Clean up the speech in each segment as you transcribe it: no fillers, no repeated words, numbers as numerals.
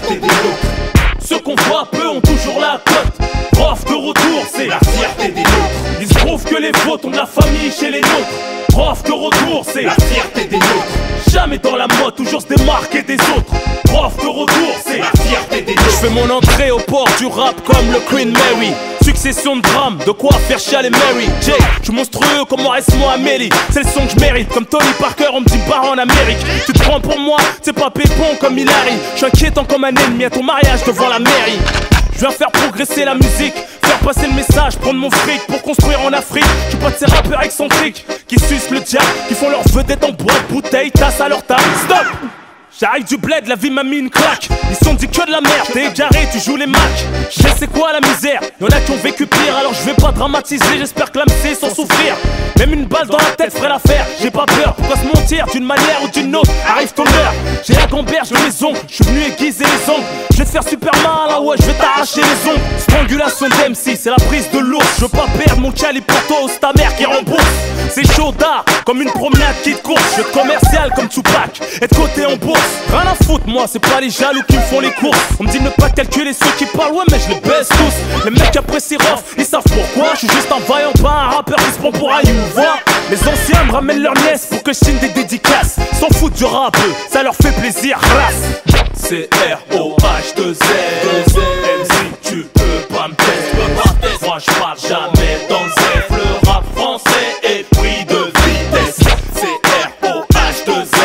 fierté des nôtres. Ceux qu'on voit peu ont toujours la cote. Prof de retour, c'est la fierté des nôtres. Il se trouve que les fautes ont de la famille chez les nôtres. Prof de retour, c'est la fierté des nôtres. Jamais dans la mode, toujours se démarquer des autres. Prof de retour, c'est la fierté des nôtres. Je fais mon entrée au port du rap comme le Queen Mary. Succession de drames, de quoi faire chialer Mary J. Je suis monstrueux comme Maurice-moi Amélie. C'est le son que je mérite, comme Tony Parker, on me dit pas en Amérique. Tu te prends pour moi, c'est pas pépon comme Hilary. Je suis inquiétant comme un ennemi à ton mariage devant la mairie. Je viens faire progresser la musique, faire passer le message, prendre mon fric pour construire en Afrique. Je suis pas de ces rappeurs excentriques qui sucent le diable, qui font leur vedette en boîte, bouteille, tasse à leur table. Stop! J'arrive du bled, la vie m'a mis une claque. Ils sont dit que de la merde, t'es égaré, tu joues les macs. Je sais c'est quoi la misère, y'en a qui ont vécu pire. Alors je vais pas dramatiser, j'espère que l'âme sait sans souffrir. Même une balle dans la tête ferait l'affaire. J'ai pas peur, pourquoi se mentir d'une manière ou d'une autre. Arrive ton heure, j'ai la gamberge de mes ongles. Je suis venu aiguiser les ongles. Je vais te faire super mal, ah ouais, je vais t'arracher les ongles. Strangulation d'MC, c'est la prise de l'ours. Je veux pas perdre mon calibre pour toi, c'est ta mère qui rembourse. C'est chaud d'art, comme une promenade qui te course. Je suis commercial comme Tupac, être coté en bourse. Rien à foutre, moi, c'est pas les jaloux qui me font les courses. On me dit de ne pas calculer ceux qui parlent, ouais, mais je les baisse tous. Les mecs après ces rough, ils savent pourquoi. Je suis juste un vaillant, pas un rappeur qui se prend pour un you-voix. Les anciens me ramènent leur nièce pour que je signe des dédicaces. S'en foutent du rap, ça leur fait plaisir, race. C'est R-O-H-2-Z. Même si tu peux pas me tester, moi je parle jamais dans le zef. Le rap français est pris de vitesse. C'est R-O-H-2-Z.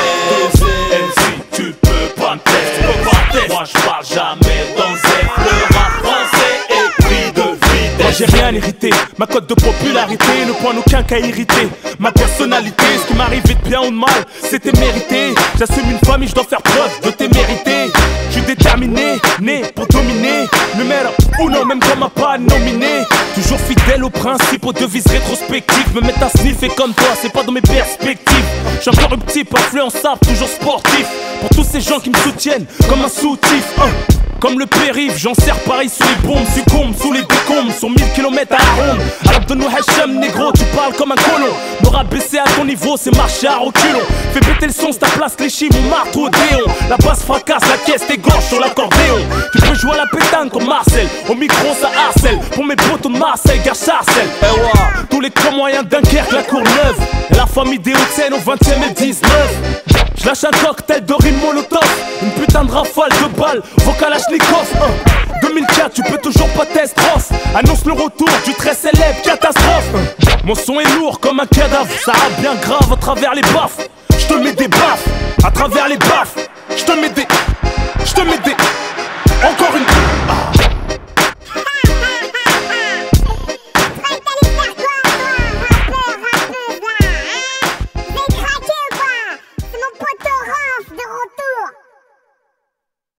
Même si tu peux pas me tester, moi je parle jamais dans le zef. Le rap français est pris de vitesse. Moi j'ai rien hérité, ma cote de popularité ne pointe aucun cas irrité. Ma personnalité, ce qui m'arrivait de bien ou de mal, c'était mérité. J'assume une famille, je dois faire preuve de témérité. Je suis déterminé, né pour dominer. Numéro uno, même quand m'a pas nominé. Toujours fidèle aux principes, aux devises rétrospectives. Me mettre à sniffer comme toi, c'est pas dans mes perspectives. Je suis encore un petit peu influençable, toujours sportif. Pour tous ces gens qui me soutiennent comme un soutif. Comme le périph', j'en sers pareil sous les bombes. Succombe sous les décombres, sur 1000 km à la ronde. Arabe de nous Hacham, négro, tu parles comme un colon. Me rabaisser à ton niveau, c'est marcher à reculons. Fais péter le son, c'est ta place, cléchy, mon marteau, Odéon. La basse fracasse, la caisse t'égorge sur l'accordéon. Tu peux jouer à la pétanque comme Marcel. Au micro, ça harcèle. Pour mes potos de Marseille, gare Charcel. Eh ouais, tous les grands moyens Dunkerque, la Courneuve. Et la famille des Hauts-de-Seine au 20e et 19. Je lâche un cocktail de rime molotov. Une putain de rafale de balles, vocal Kalachnikov. 2004, tu peux toujours pas t'estrophe. Annonce le retour du très célèbre catastrophe. Mon son est lourd comme un cadavre, ça rappe bien grave à travers les baffes. Je te mets des baffes, à travers les baffes. Je te mets des...